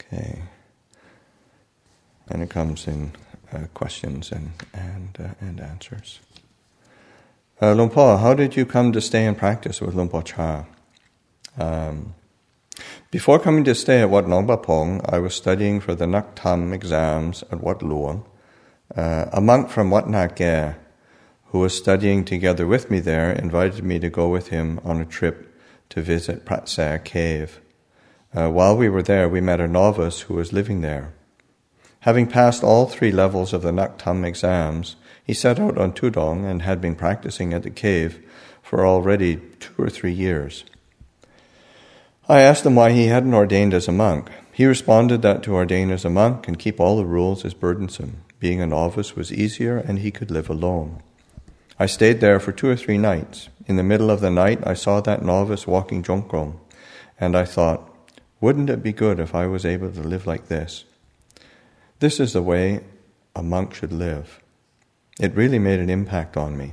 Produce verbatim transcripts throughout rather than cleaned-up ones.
Okay. And it comes in uh, questions and and uh, and answers. Uh, Luang Por, how did you come to stay and practice with Luang Por Chah? Um, before coming to stay at Wat Nong Ba Pong, I was studying for the Nak Tham exams at Wat Luang. Uh, a monk from Wat Na Khe, who was studying together with me there, invited me to go with him on a trip to visit Prat Sair Cave. Uh, while we were there, we met a novice who was living there. Having passed all three levels of the Nak Tham exams, he set out on Tudong and had been practicing at the cave for already two or three years. I asked him why he hadn't ordained as a monk. He responded that to ordain as a monk and keep all the rules is burdensome. Being a novice was easier and he could live alone. I stayed there for two or three nights. In the middle of the night, I saw that novice walking Jongkrom, and I thought, wouldn't it be good if I was able to live like this? This is the way a monk should live. It really made an impact on me.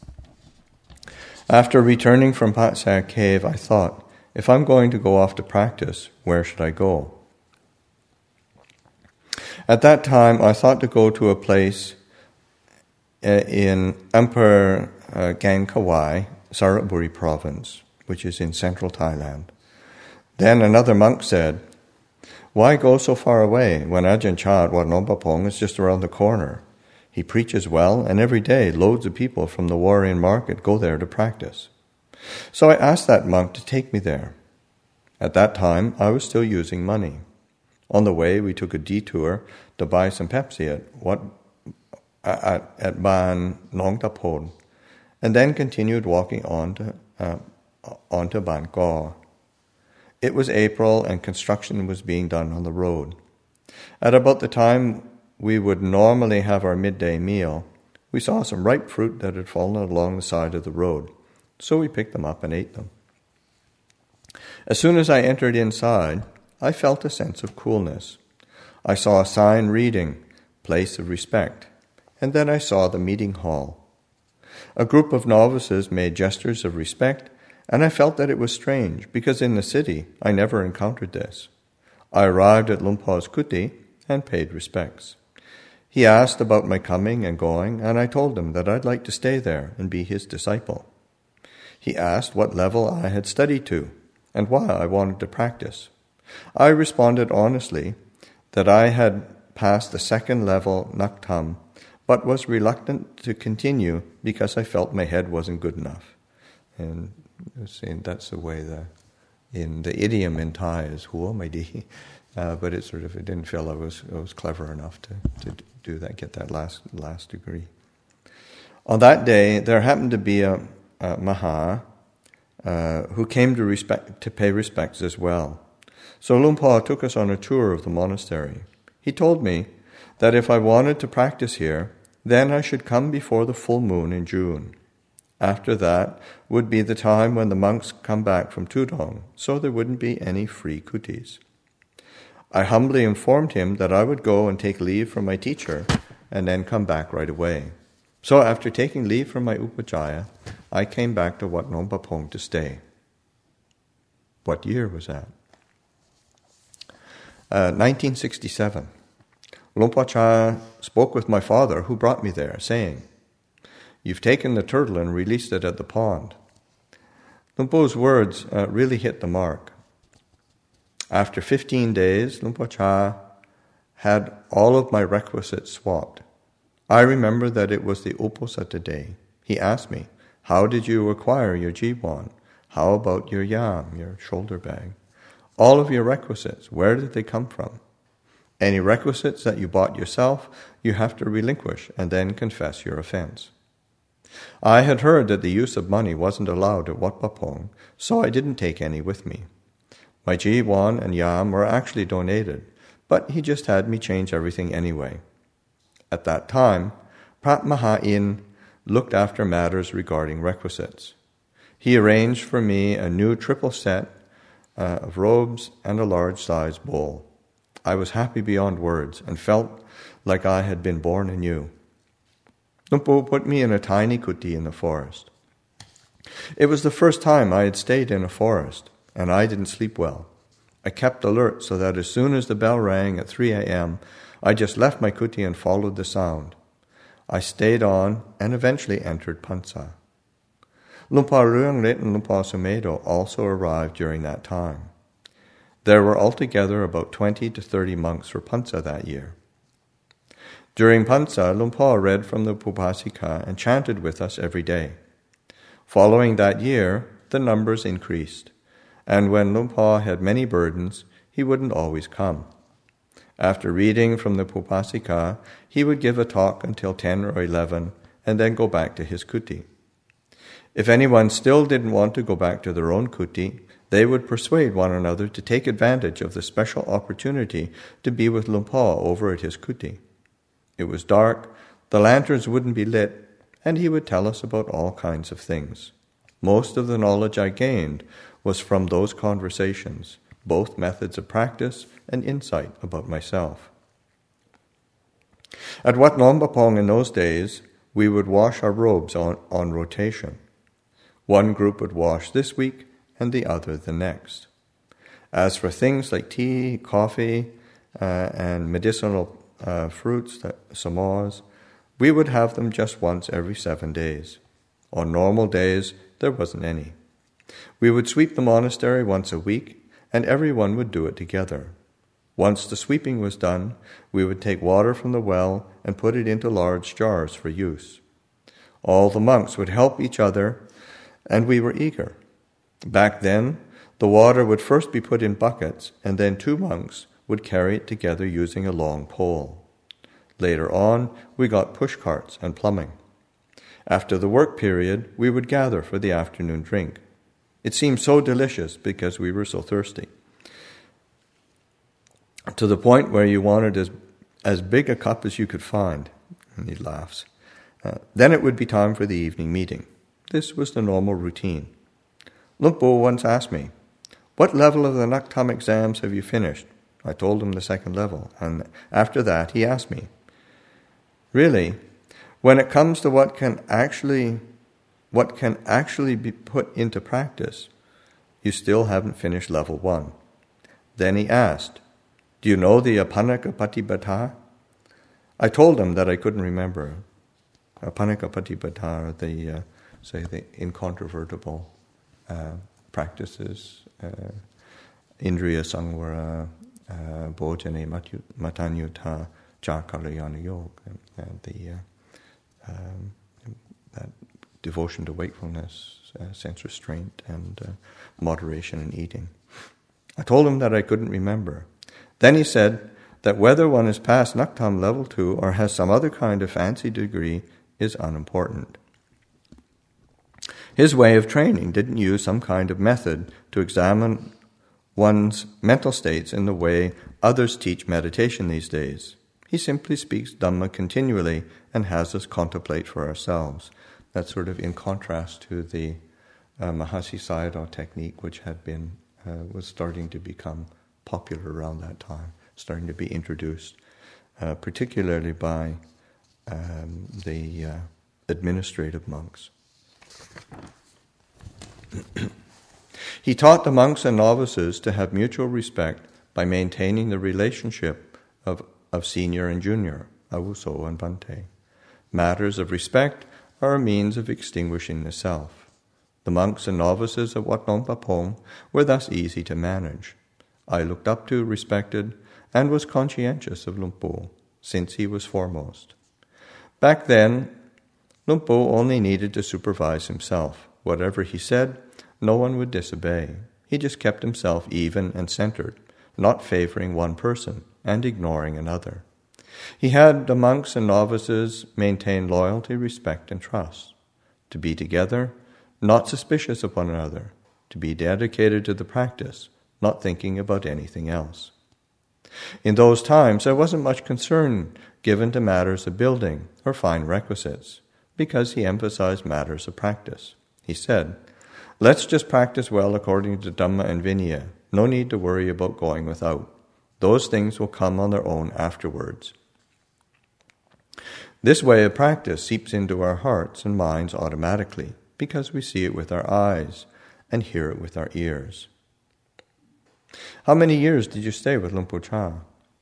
After returning from Prat Sair Cave, I thought, if I'm going to go off to practice, where should I go? At that time, I thought to go to a place uh, in Ampere uh, Gang Kawai, Saraburi province, which is in central Thailand. Then another monk said, why go so far away when Ajahn Chah at Wat Nong Ba Pong is just around the corner? He preaches well, and every day loads of people from the Warren market go there to practice. So I asked that monk to take me there. At that time, I was still using money. On the way, we took a detour to buy some Pepsi at what at, at Ban Nong Tapon, and then continued walking on to, uh, on to Ban Gaw. It was April and construction was being done on the road. At about the time we would normally have our midday meal, we saw some ripe fruit that had fallen along the side of the road, so we picked them up and ate them. As soon as I entered inside, I felt a sense of coolness. I saw a sign reading, Place of Respect, and then I saw the meeting hall. A group of novices made gestures of respect, and I felt that it was strange, because in the city I never encountered this. I arrived at Luang Por's kuti and paid respects. He asked about my coming and going, and I told him that I'd like to stay there and be his disciple. He asked what level I had studied to, and why I wanted to practice. I responded honestly that I had passed the second level Nak Tham, but was reluctant to continue because I felt my head wasn't good enough. And saying that's the way the in the idiom in Thai is "huo mai di," uh, but it sort of it didn't feel I was I was clever enough to to do that, get that last last degree. On that day, there happened to be a, a Maha uh, who came to respect to pay respects as well. So Luang Por took us on a tour of the monastery. He told me that if I wanted to practice here, then I should come before the full moon in June. After that would be the time when the monks come back from Tudong, so there wouldn't be any free kutis. I humbly informed him that I would go and take leave from my teacher and then come back right away. So after taking leave from my Upajjhaya, I came back to Wat Nong Ba Pong to stay. What year was that? Uh, nineteen sixty-seven. Luang Por Chah spoke with my father, who brought me there, saying, "You've taken the turtle and released it at the pond." Luang Por's words uh, really hit the mark. After fifteen days, Luang Por Chah had all of my requisites swapped. I remember that it was the Uposatha day. He asked me, "How did you acquire your jiwan? How about your yam, your shoulder bag? All of your requisites, where did they come from? Any requisites that you bought yourself, you have to relinquish and then confess your offense." I had heard that the use of money wasn't allowed at Wat Pah Pong, so I didn't take any with me. My jiwan and yam were actually donated, but he just had me change everything anyway. At that time, Prat Maha In looked after matters regarding requisites. He arranged for me a new triple set uh, of robes and a large-sized bowl. I was happy beyond words and felt like I had been born anew. Luang Por put me in a tiny kuti in the forest. It was the first time I had stayed in a forest, and I didn't sleep well. I kept alert so that as soon as the bell rang at three a.m., I just left my kuti and followed the sound. I stayed on and eventually entered Pansa. Lumpur Ruangrit and Lumpur Sumedho also arrived during that time. There were altogether about twenty to thirty monks for Pansa that year. During Pansa, Lumpur read from the Upasika and chanted with us every day. Following that year, the numbers increased, and when Lumpur had many burdens, he wouldn't always come. After reading from the Upasika, he would give a talk until ten or eleven and then go back to his kuti. If anyone still didn't want to go back to their own kuti, they would persuade one another to take advantage of the special opportunity to be with Lumpur over at his kuti. It was dark, the lanterns wouldn't be lit, and he would tell us about all kinds of things. Most of the knowledge I gained was from those conversations, both methods of practice and insight about myself. At Wat Nombapong in those days, we would wash our robes on, on rotation. One group would wash this week and the other the next. As for things like tea, coffee, uh, and medicinal uh, fruits, samos, we would have them just once every seven days. On normal days, there wasn't any. We would sweep the monastery once a week, and everyone would do it together. Once the sweeping was done, we would take water from the well and put it into large jars for use. All the monks would help each other, and we were eager. Back then, the water would first be put in buckets, and then two monks would carry it together using a long pole. Later on, we got push carts and plumbing. After the work period, we would gather for the afternoon drink. It seemed so delicious because we were so thirsty, to the point where you wanted as, as big a cup as you could find. And he laughs. Uh, then it would be time for the evening meeting. This was the normal routine. Lumpo once asked me, "What level of the Naktam exams have you finished?" I told him the second level, and after that he asked me, "Really, when it comes to what can actually what can actually be put into practice, you still haven't finished level one." Then he asked, "Do you know the Apanaka Patibhata?" I told him that I couldn't remember. Apanaka Patibhata are the, uh, say, the incontrovertible uh, practices, uh, Indriya Sangvara, uh, Bhojane Matanyuta, Charkalayana Yoga, and the uh, um, that devotion to wakefulness, uh, sense restraint, and uh, moderation in eating. I told him that I couldn't remember. Then he said that whether one is past Naktam level two or has some other kind of fancy degree is unimportant. His way of training didn't use some kind of method to examine one's mental states in the way others teach meditation these days. He simply speaks Dhamma continually and has us contemplate for ourselves. That's sort of in contrast to the uh, Mahasi Sayadaw technique, which had been uh, was starting to become popular around that time, starting to be introduced, uh, particularly by um, the uh, administrative monks. He taught the monks and novices to have mutual respect by maintaining the relationship of, of senior and junior, Avuso and Bhante. Matters of respect are a means of extinguishing the self. The monks and novices of Wat Nombapong were thus easy to manage. I looked up to, respected, and was conscientious of Lumpo, since he was foremost. Back then, Lumpo only needed to supervise himself. Whatever he said, no one would disobey. He just kept himself even and centered, not favoring one person and ignoring another. He had the monks and novices maintain loyalty, respect, and trust, to be together, not suspicious of one another, to be dedicated to the practice, not thinking about anything else. In those times, there wasn't much concern given to matters of building or fine requisites, because he emphasized matters of practice. He said, "Let's just practice well according to Dhamma and Vinaya. No need to worry about going without. Those things will come on their own afterwards." This way of practice seeps into our hearts and minds automatically, because we see it with our eyes and hear it with our ears. How many years did you stay with Luang Por Chah?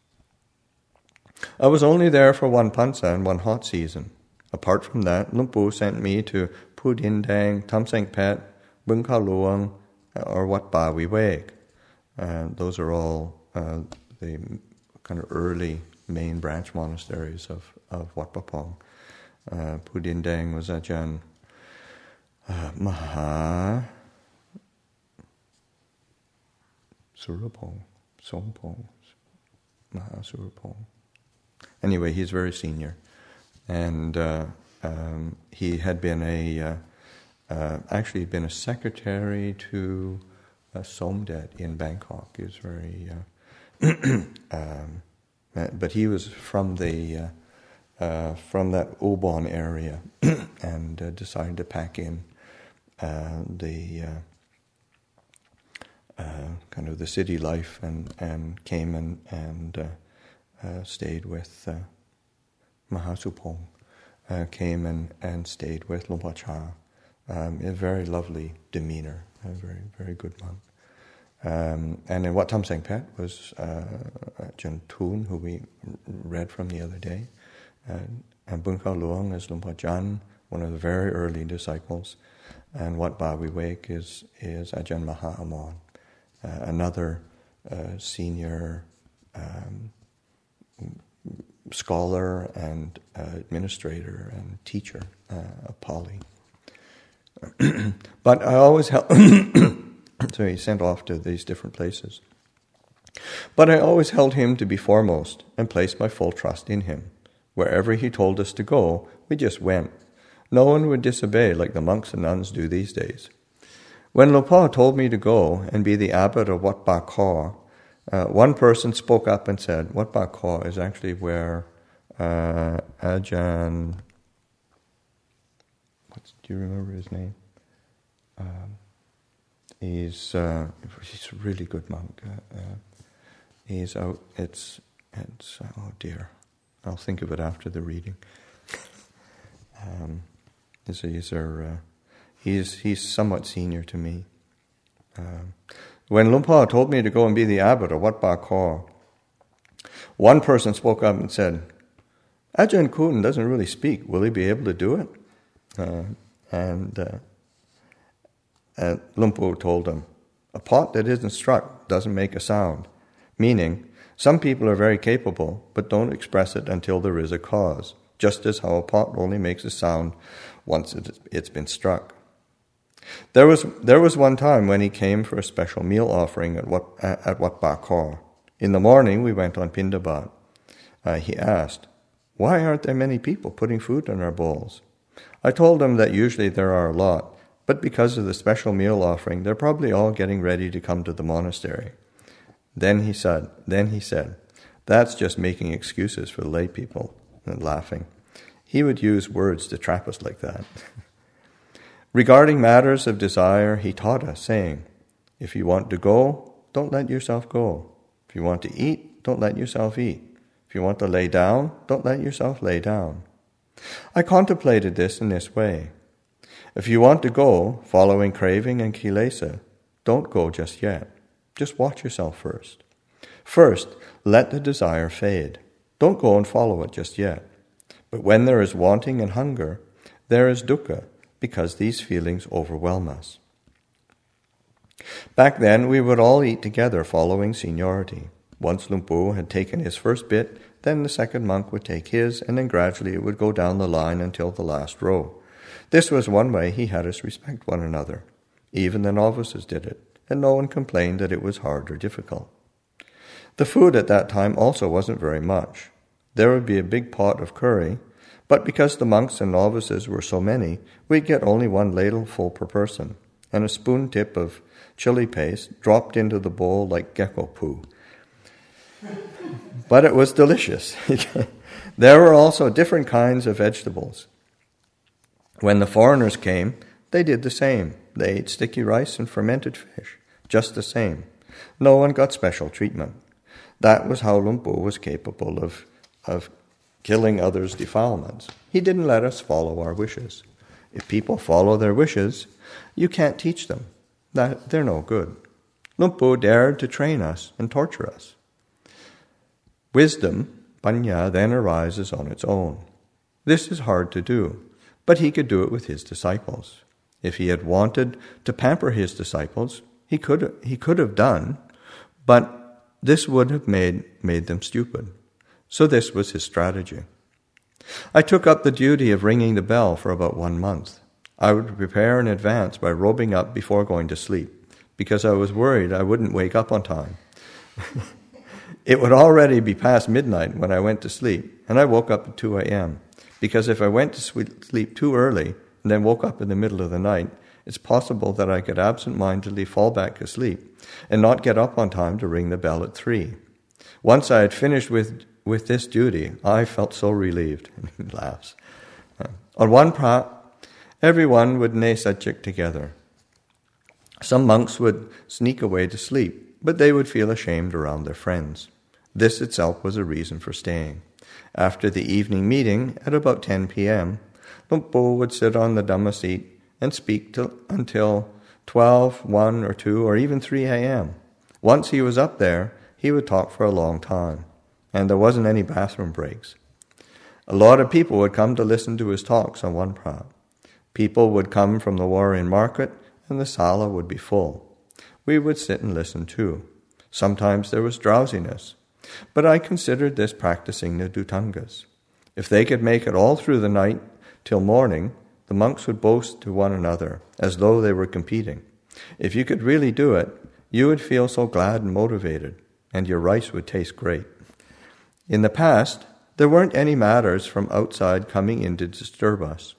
I was only there for one pansa and one hot season. Apart from that, Luang Por sent me to Pu Din Dang, Tam Seng Pet, Bung Ka Luang, or Wat Ba Wi Weg. Uh, those are all uh, the kind of early main branch monasteries of, of Wat Pa Pong. Uh, Pu Din Dang was Ajahn uh, Maha Surapong, Sompong, Maha Surapong. Anyway, he's very senior. And uh, um, he had been a, uh, uh, actually been a secretary to uh, Somdet in Bangkok. He was very, uh, um, but he was from the, uh, uh, from that Ubon area and uh, decided to pack in uh, the uh, uh, kind of the city life and, and came and, and uh, uh, stayed with uh, Mahasupong. Uh, came and, and stayed with Luang Por Chah. Um, a very lovely demeanor, a very, very good monk. Um, and in Wat Tam Seng Pet was uh, Ajahn Thun, who we read from the other day. Uh, and Bung Ka Luang is Luang Por Jan, one of the very early disciples. And Wat Ba Wi Weg is, is Ajahn Maha Amon, uh, another uh, senior um, scholar and uh, administrator and teacher uh, of Pali. But I always held, so he sent off to these different places. But I always held him to be foremost and placed my full trust in him. Wherever he told us to go, we just went. No one would disobey like the monks and nuns do these days. When Luang Por told me to go and be the abbot of Wat Ba Kaw, Uh, one person spoke up and said, Wat Ba Kaw is actually where uh, Ajahn, what's, do you remember his name? Um, he's, uh, he's a really good monk. Uh, uh, he's out, it's, it's, oh dear, I'll think of it after the reading. um, these are, uh, he's, he's somewhat senior to me. Um, When Luang Por told me to go and be the abbot of Wat Ba Kaw, one person spoke up and said, Ajahn Kun doesn't really speak. Will he be able to do it? Uh, and uh, uh, Luang Por told him, a pot that isn't struck doesn't make a sound. Meaning, some people are very capable, but don't express it until there is a cause, just as how a pot only makes a sound once it's been struck. There was there was one time when he came for a special meal offering at Wat, at Wat Ba Kaw. In the morning, we went on Pindabat. Uh, he asked, why aren't there many people putting food in our bowls? I told him that usually there are a lot, but because of the special meal offering, they're probably all getting ready to come to the monastery. Then he said, then he said, that's just making excuses for the lay people, and laughing. He would use words to trap us like that. Regarding matters of desire, he taught us, saying, if you want to go, don't let yourself go. If you want to eat, don't let yourself eat. If you want to lay down, don't let yourself lay down. I contemplated this in this way. If you want to go, following craving and kilesa, don't go just yet. Just watch yourself first. First, let the desire fade. Don't go and follow it just yet. But when there is wanting and hunger, there is dukkha, because these feelings overwhelm us. Back then, we would all eat together following seniority. Once Luang Por had taken his first bit, then the second monk would take his, and then gradually it would go down the line until the last row. This was one way he had us respect one another. Even the novices did it, and no one complained that it was hard or difficult. The food at that time also wasn't very much. There would be a big pot of curry, but because the monks and novices were so many, we'd get only one ladle full per person, and a spoon tip of chili paste dropped into the bowl like gecko poo. But it was delicious. There were also different kinds of vegetables. When the foreigners came, they did the same. They ate sticky rice and fermented fish, just the same. No one got special treatment. That was how Luang Por was capable of, of killing others' defilements. He didn't let us follow our wishes. If people follow their wishes, you can't teach them. That they're no good. Luang Por dared to train us and torture us. Wisdom, Panya, then arises on its own. This is hard to do, but he could do it with his disciples. If he had wanted to pamper his disciples, he could he could have done, but this would have made, made them stupid. So this was his strategy. I took up the duty of ringing the bell for about one month. I would prepare in advance by robing up before going to sleep, because I was worried I wouldn't wake up on time. It would already be past midnight when I went to sleep, and I woke up at two a.m., because if I went to sleep too early and then woke up in the middle of the night, it's possible that I could absent-mindedly fall back asleep and not get up on time to ring the bell at three. Once I had finished with, with this duty, I felt so relieved. He laughs. On one prat, everyone would ne satchik together. Some monks would sneak away to sleep, but they would feel ashamed around their friends. This itself was a reason for staying. After the evening meeting, at about ten p.m., Luang Por would sit on the Dhamma seat and speak till, until twelve, one, or two, or even three a.m. Once he was up there, he would talk for a long time, and there wasn't any bathroom breaks. A lot of people would come to listen to his talks on one prat. People would come from the Warren market, and the sala would be full. We would sit and listen too. Sometimes there was drowsiness, but I considered this practicing the Dhutangas. If they could make it all through the night till morning, the monks would boast to one another as though they were competing. If you could really do it, you would feel so glad and motivated, and your rice would taste great. In the past, there weren't any matters from outside coming in to disturb us.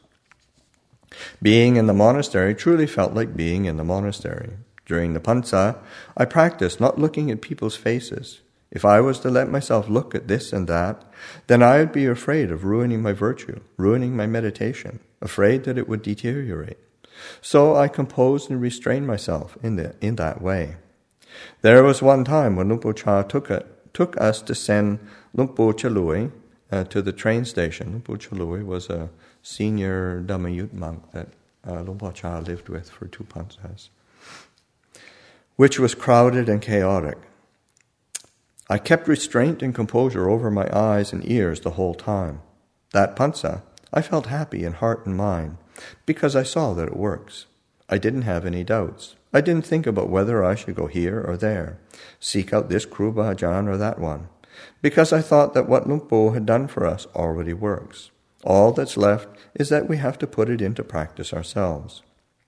Being in the monastery truly felt like being in the monastery. During the Pansa, I practiced not looking at people's faces. If I was to let myself look at this and that, then I would be afraid of ruining my virtue, ruining my meditation, afraid that it would deteriorate. So I composed and restrained myself in, the, in that way. There was one time when Luang Por Chah took, it, took us to send Luang Por Chalui uh, to the train station. Luang Por Chalui was a senior Dhammayut monk that uh, Luang Por Chah lived with for two Pansas, which was crowded and chaotic. I kept restraint and composure over my eyes and ears the whole time. That Pansa, I felt happy in heart and mind, because I saw that it works. I didn't have any doubts. I didn't think about whether I should go here or there, seek out this Kru Bhajan or that one, because I thought that what Luang Por had done for us already works. All that's left is that we have to put it into practice ourselves.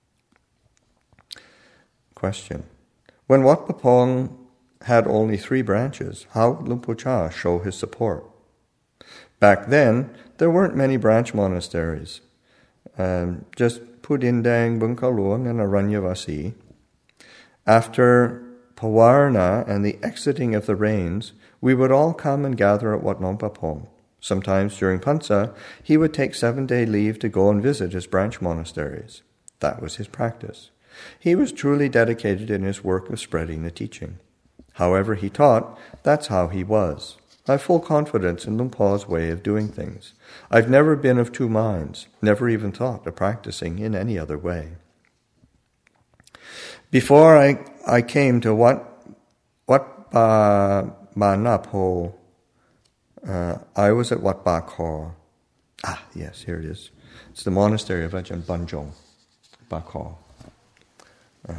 Question. When Wat Pah Pong had only three branches, how would Luang Por Chah show his support? Back then, there weren't many branch monasteries. Um, just Pudindang, Bungkaluang, and Aranyavasi. After Pawarna and the exiting of the rains, we would all come and gather at Wat Nong Pah Pong. Sometimes during Pansa, he would take seven-day leave to go and visit his branch monasteries. That was his practice. He was truly dedicated in his work of spreading the teaching. However he taught, that's how he was. I have full confidence in Luang Por's way of doing things. I've never been of two minds, never even thought of practicing in any other way. Before I, I came to Wat, Wat Ba Napo, uh, I was at Wat Ba Kaur. Ah, yes, here it is. It's the monastery of Ajahn Banjong, Ba Kaur. Uh,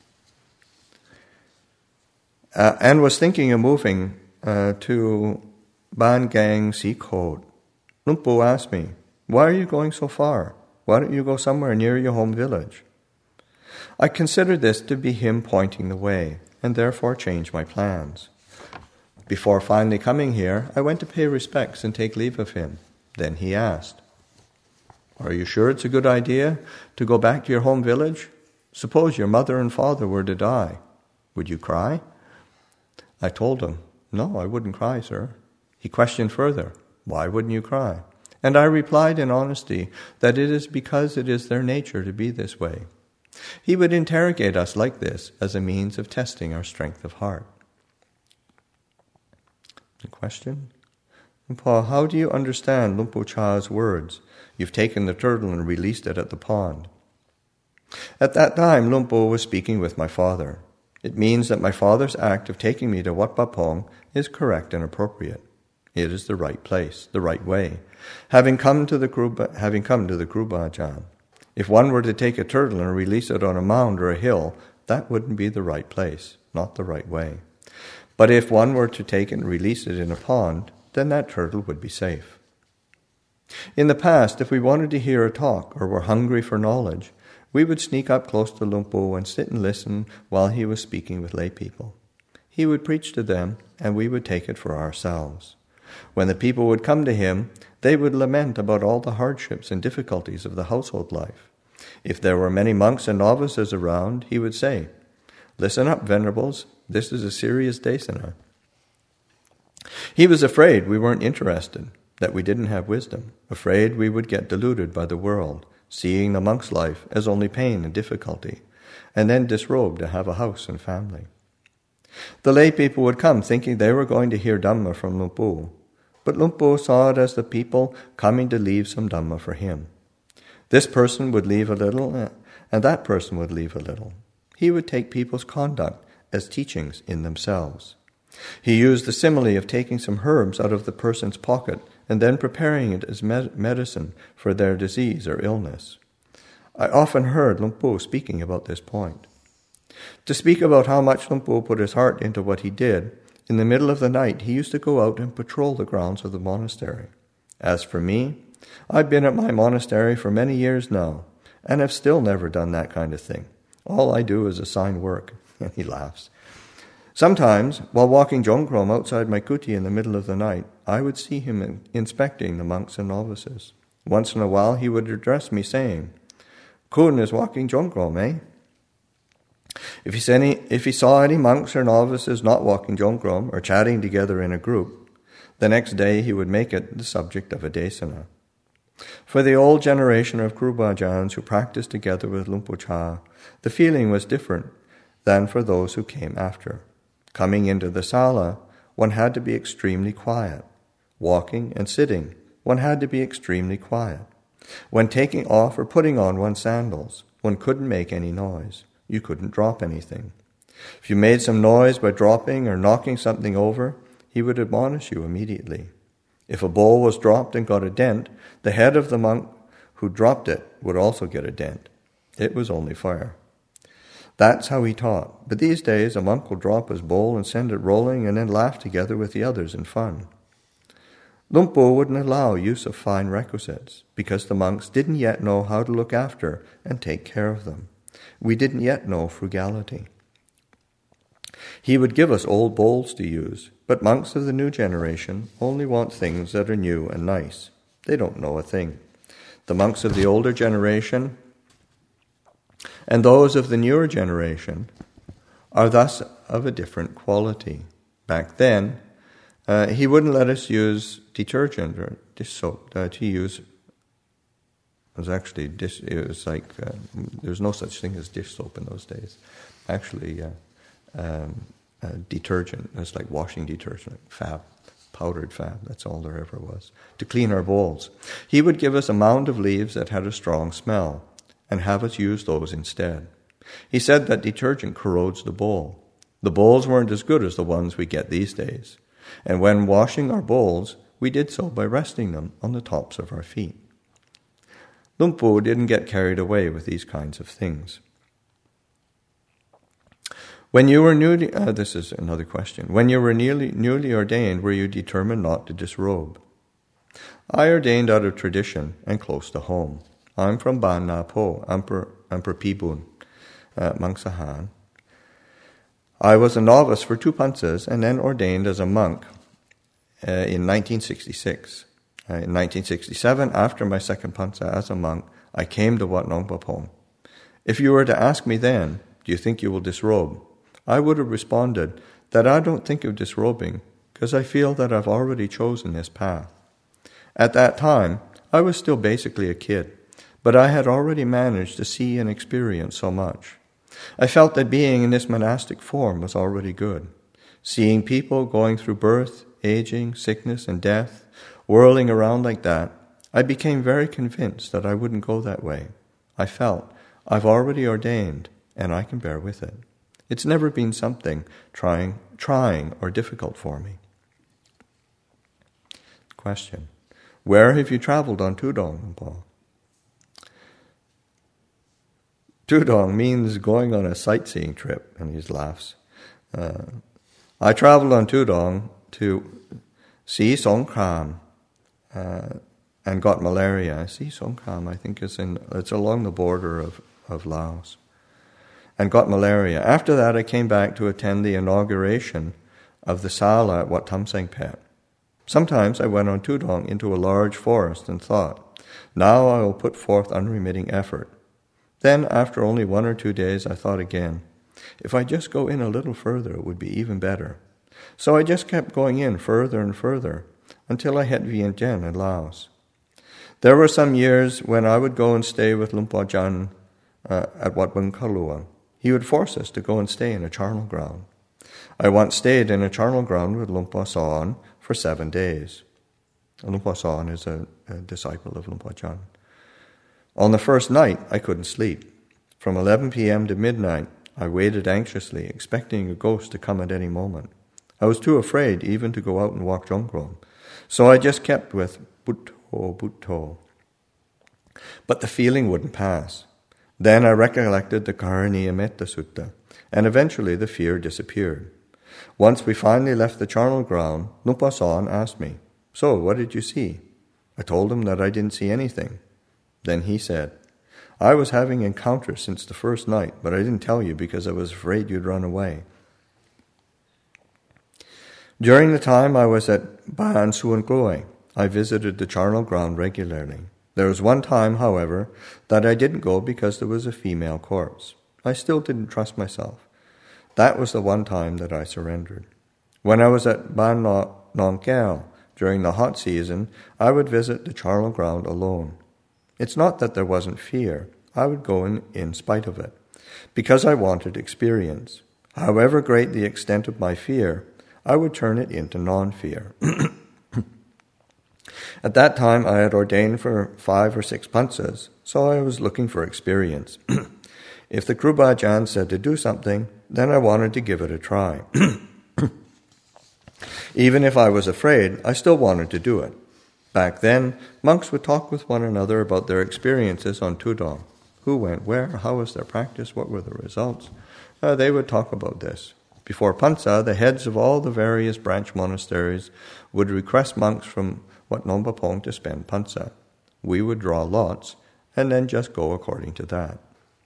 Uh, and was thinking of moving uh, to Ban Gang Sikot. Luang Por asked me, why are you going so far? Why don't you go somewhere near your home village? I considered this to be him pointing the way, and therefore changed my plans. Before finally coming here, I went to pay respects and take leave of him. Then he asked, are you sure it's a good idea to go back to your home village? Suppose your mother and father were to die. Would you cry? I told him, no, I wouldn't cry, sir. He questioned further, why wouldn't you cry? And I replied in honesty that it is because it is their nature to be this way. He would interrogate us like this as a means of testing our strength of heart. The question? Paul, how do you understand Luang Por Chah's words? You've taken the turtle and released it at the pond. At that time, Luang Por was speaking with my father. It means that my father's act of taking me to Wat Pah Pong is correct and appropriate. It is the right place, the right way, having come to the Guru, having come to the Guru Bhajan. If one were to take a turtle and release it on a mound or a hill, that wouldn't be the right place, not the right way. But if one were to take it and release it in a pond, then that turtle would be safe. In the past, if we wanted to hear a talk or were hungry for knowledge, we would sneak up close to Luang Por and sit and listen while he was speaking with lay people. He would preach to them, and we would take it for ourselves. When the people would come to him, they would lament about all the hardships and difficulties of the household life. If there were many monks and novices around, he would say, "Listen up, venerables, this is a serious desana." He was afraid we weren't interested, that we didn't have wisdom, afraid we would get deluded by the world, seeing the monk's life as only pain and difficulty, and then disrobe to have a house and family. The lay people would come thinking they were going to hear Dhamma from Luang Por, but Luang Por saw it as the people coming to leave some Dhamma for him. This person would leave a little, and that person would leave a little. He would take people's conduct as teachings in themselves. He used the simile of taking some herbs out of the person's pocket and then preparing it as med- medicine for their disease or illness. I often heard Luang Por speaking about this point. To speak about how much Luang Por put his heart into what he did, in the middle of the night he used to go out and patrol the grounds of the monastery. As for me, I've been at my monastery for many years now, and have still never done that kind of thing. All I do is assign work. And he laughs. Sometimes, while walking Jongkrom outside my kuti in the middle of the night, I would see him in- inspecting the monks and novices. Once in a while he would address me saying, "Kun is walking Jongkrom, eh?" If he, any, if he saw any monks or novices not walking Jongkrom or chatting together in a group, the next day he would make it the subject of a desana. For the old generation of Guru Bhajans who practiced together with Luang Por Chah, the feeling was different than for those who came after. Coming into the sala, one had to be extremely quiet. Walking and sitting, one had to be extremely quiet. When taking off or putting on one's sandals, one couldn't make any noise. You couldn't drop anything. If you made some noise by dropping or knocking something over, he would admonish you immediately. If a bowl was dropped and got a dent, the head of the monk who dropped it would also get a dent. It was only fire. That's how he taught. But these days, a monk will drop his bowl and send it rolling and then laugh together with the others in fun. Luang Por wouldn't allow use of fine requisites because the monks didn't yet know how to look after and take care of them. We didn't yet know frugality. He would give us old bowls to use, but monks of the new generation only want things that are new and nice. They don't know a thing. The monks of the older generation and those of the newer generation are thus of a different quality. Back then, uh, he wouldn't let us use detergent or dish soap uh, to use. It was actually dish. It was like uh, there was no such thing as dish soap in those days. Actually, uh, um, uh, detergent. It was like washing detergent, fab, powdered fab. That's all there ever was to clean our bowls. He would give us a mound of leaves that had a strong smell, and have us use those instead. He said that detergent corrodes the bowl. The bowls weren't as good as the ones we get these days, and when washing our bowls, we did so by resting them on the tops of our feet. Luang Por didn't get carried away with these kinds of things. When you were newly, uh, this is another question, when you were newly, newly ordained, were you determined not to disrobe? I ordained out of tradition and close to home. I'm from Ban Na Po, Emperor, Emperor Pibun, uh, Mang Sahan. I was a novice for two pantsas and then ordained as a monk uh, in nineteen sixty-six. Uh, in nineteen sixty-seven, after my second pantsa as a monk, I came to Wat Nong Pah Pong. If you were to ask me then, do you think you will disrobe? I would have responded that I don't think of disrobing because I feel that I've already chosen this path. At that time, I was still basically a kid, but I had already managed to see and experience so much. I felt that being in this monastic form was already good. Seeing people going through birth, aging, sickness, and death, whirling around like that, I became very convinced that I wouldn't go that way. I felt, I've already ordained, and I can bear with it. It's never been something trying, trying or difficult for me. Question. Where have you traveled on Tudong, Paul? Tudong means going on a sightseeing trip, and he laughs. Uh, I traveled on Tudong to Si Songkhram uh, and got malaria. Si Songkhram, I think, is in it's along the border of, of Laos, and got malaria. After that, I came back to attend the inauguration of the Sala at Wat Tham Seng Phet. Sometimes I went on Tudong into a large forest and thought, now I will put forth unremitting effort. Then, after only one or two days, I thought again, if I just go in a little further, it would be even better. So I just kept going in further and further until I hit Vientiane in Laos. There were some years when I would go and stay with Luang Por Chah uh, at Wat Bung Kalua. He would force us to go and stay in a charnel ground. I once stayed in a charnel ground with Luang Por Sawan for seven days. Luang Por Sawan is a, a disciple of Luang Por Chah. On the first night, I couldn't sleep. From eleven p.m. to midnight, I waited anxiously, expecting a ghost to come at any moment. I was too afraid even to go out and walk Jongkrom, so I just kept with Butto, Butto. But the feeling wouldn't pass. Then I recollected the Karaniya Metta Sutta, and eventually the fear disappeared. Once we finally left the charnel ground, Luang Por Sawan asked me, so what did you see? I told him that I didn't see anything. Then he said, I was having encounters since the first night, but I didn't tell you because I was afraid you'd run away. During the time I was at Ban Suan Kloi, I visited the charnel ground regularly. There was one time, however, that I didn't go because there was a female corpse. I still didn't trust myself. That was the one time that I surrendered. When I was at Ban Nong Khao during the hot season, I would visit the charnel ground alone. It's not that there wasn't fear. I would go in in spite of it, because I wanted experience. However great the extent of my fear, I would turn it into non-fear. At that time, I had ordained for five or six pansas, so I was looking for experience. If the Kruba Ajahn said to do something, then I wanted to give it a try. Even if I was afraid, I still wanted to do it. Back then, monks would talk with one another about their experiences on Tudong. Who went where? How was their practice? What were the results? Uh, they would talk about this. Before Pansa, the heads of all the various branch monasteries would request monks from Wat Nong Pong to spend Pansa. We would draw lots and then just go according to that.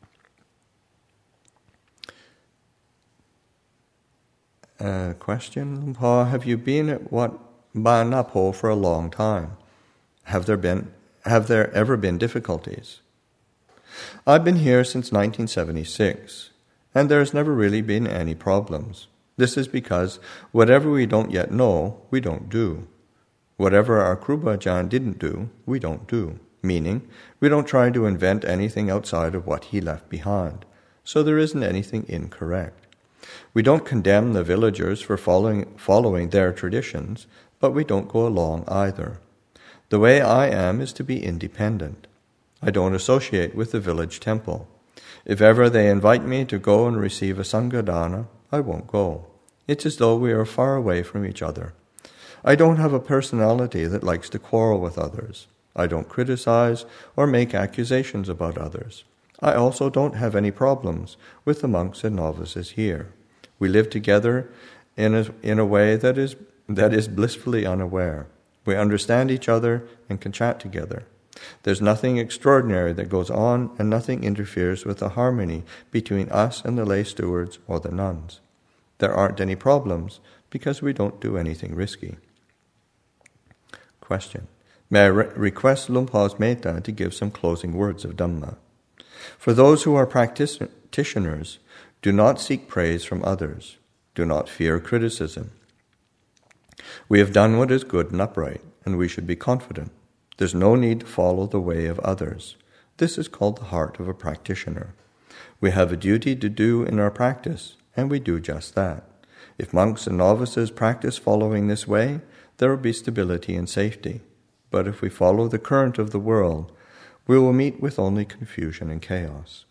Uh, question, Luang Por, have you been at Wat Ba Na Po for a long time? Have there been, have there ever been difficulties? I've been here since nineteen seventy-six, and there's never really been any problems. This is because whatever we don't yet know, we don't do. Whatever our Kruba Ajahn didn't do, we don't do. Meaning, we don't try to invent anything outside of what he left behind. So there isn't anything incorrect. We don't condemn the villagers for following, following their traditions, but we don't go along either. The way I am is to be independent. I don't associate with the village temple. If ever they invite me to go and receive a Sanghadana, I won't go. It's as though we are far away from each other. I don't have a personality that likes to quarrel with others. I don't criticize or make accusations about others. I also don't have any problems with the monks and novices here. We live together in a, in a way that is, that is blissfully unaware. We understand each other and can chat together. There's nothing extraordinary that goes on, and nothing interferes with the harmony between us and the lay stewards or the nuns. There aren't any problems because we don't do anything risky. Question. May I re- request Luang Por's Metta to give some closing words of Dhamma? For those who are practitioners, do not seek praise from others. Do not fear criticism. We have done what is good and upright, and we should be confident. There's no need to follow the way of others. This is called the heart of a practitioner. We have a duty to do in our practice, and we do just that. If monks and novices practice following this way, there will be stability and safety. But if we follow the current of the world, we will meet with only confusion and chaos.